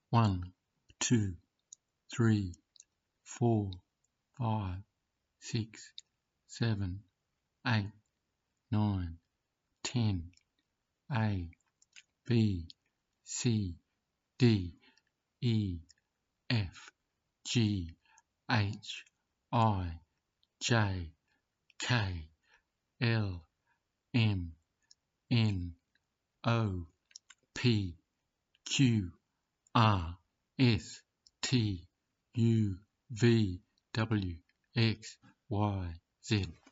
1, 2, 3, 4, 5, 6, 7, 8, 9, 10, A, B, C, D, E, F, G, H, I, J, K, L, M, N, O, P, Q, R, S, T, U, V, W, X, Y, Z.